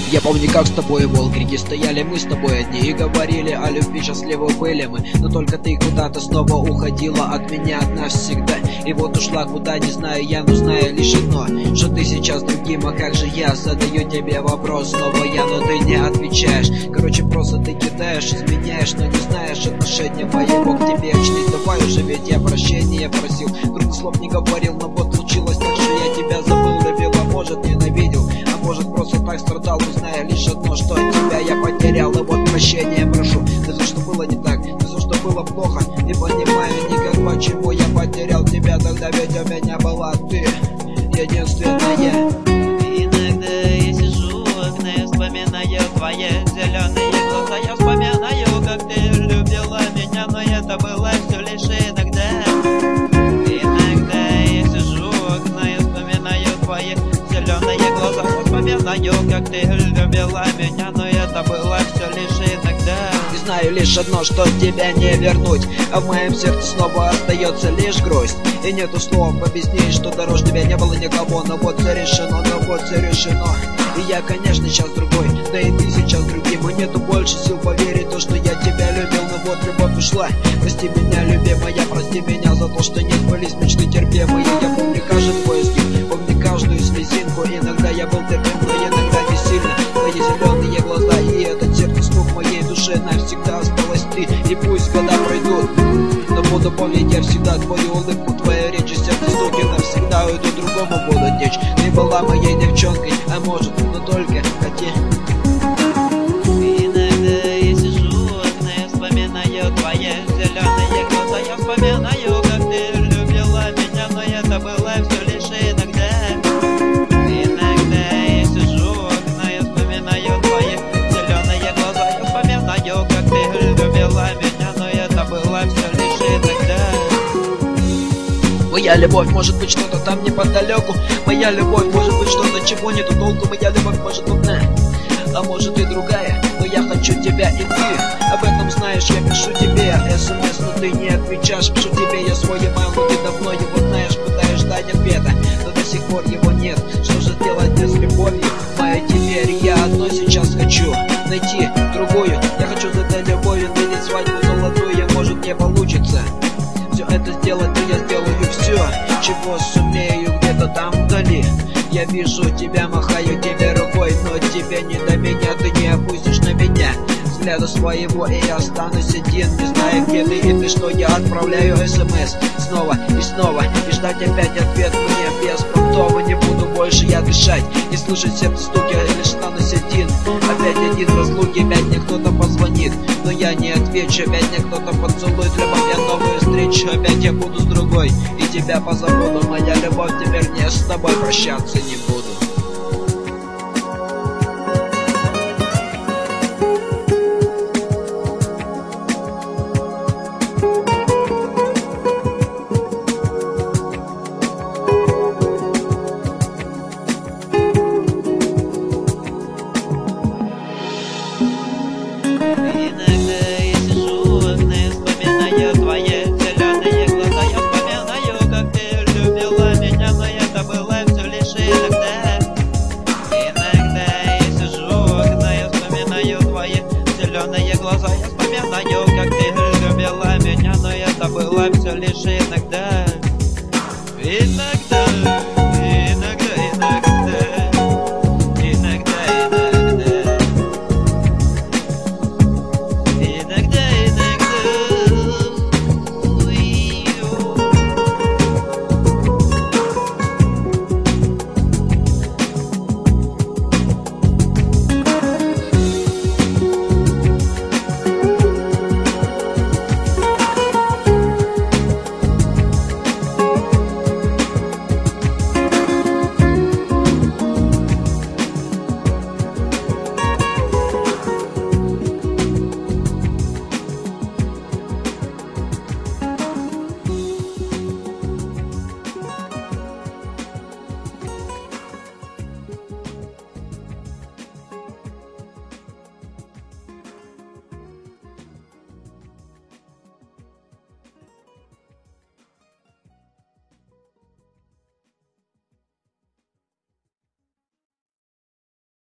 Я помню, как с тобой в Волгриде стояли мы с тобой одни и говорили о любви, счастливы были мы. Но только ты куда-то снова уходила от меня навсегда. И вот ушла куда, не знаю я, но знаю лишь одно, что ты сейчас другим, а как же я? Задаю тебе вопрос снова я, но ты не отвечаешь. Короче, просто ты кидаешь, изменяешь, но не знаешь отношения моего к тебе. Очнись, давай уже, ведь я прощения просил, круто слов не говорил, но вот случилось так, что я тебя забыл, любил, а может ненавидел, а может просто так страдал, но зная лишь одно, что от тебя я потерял, и вот прощения прошу за то, что было не так, за то, что было плохо. Не понимаю никак, почему я потерял тебя тогда, ведь у меня была ты единственная. Иногда я сижу у окна, я вспоминаю твои зеленые глаза, я вспоминаю, как ты любила меня, но это было все лишь иногда. Иногда я сижу у окна, я вспоминаю твои зеленые глаза, я вспоминаю, как ты любила меня, но это было все лишь иногда. И знаю лишь одно, что тебя не вернуть, а в моем сердце снова остается лишь грусть. И нету слов объяснить, что дороже тебя не было никого, но вот все решено, но вот все решено. И я, конечно, сейчас другой, да и ты сейчас другим, и нету больше сил поверить то, что я тебя любил, но вот любовь ушла. Прости меня, любимая, прости меня за то, что не сбылись мечты терпимые. Я помню каждый твой изгиб, помню каждую слезинку, иногда я был терпим, но иногда не сильно. Твои зеленые глаза и этот сердце стук моей души, навсегда осталась ты, и пусть года пройдут, но буду помнить я всегда твою улыбку, твои речи, сердце стуки, навсегда уйду, другому буду течь. Ты была моей девчонкой, а может, но только хотел. Иногда я сижу у окна, я вспоминаю твои зеленые глаза, я вспоминаю, как ты любила меня, но это было все лишь иногда. Иногда я сижу у окна, я вспоминаю твои зеленые глаза, я вспоминаю, как ты любила меня, но это было все лишь иногда. Моя любовь может быть что-то там неподалеку, моя любовь может быть что-то, чего нету толку, моя любовь может одна, а может и другая, но я хочу тебя и ты об этом знаешь, я пишу тебе СМС, но ты не отвечаешь, пишу тебе я свой email, но ты давно его знаешь, пытаешь ждать ответа, но до сих пор его нет. Что же делать без любови моей теперь? Я одно сейчас хочу найти другую, я хочу за этой любовью видеть свадьбу золотую, может не получится все это сделать, но я сделаю все, чего сумею где-то там вдали. Я вижу тебя, махаю тебе рукой, но тебе не до меня, ты не опустишь на меня взгляда своего, и я останусь один, не знаю где ты и ты что. Я отправляю СМС снова и снова, и ждать опять ответ мне беспонтово. Не буду больше я дышать и слышать сердце стуки, я лишь останусь один, опять один в разлуке, опять мне кто-то позвонит, но я не отвечу, опять мне кто-то поцелует, любовь я новую встречу, опять я буду с другой и тебя позабуду, моя любовь, теперь не с тобой прощаться не буду. Иногда я сижу у окна, я вспоминаю твои зеленые глаза, я вспоминаю, как ты любила меня, но это было все лишь иногда. Иногда я сижу у окна, я вспоминаю твои зеленые глаза, я вспоминаю, как ты любила меня, но это было все лишь иногда. Иногда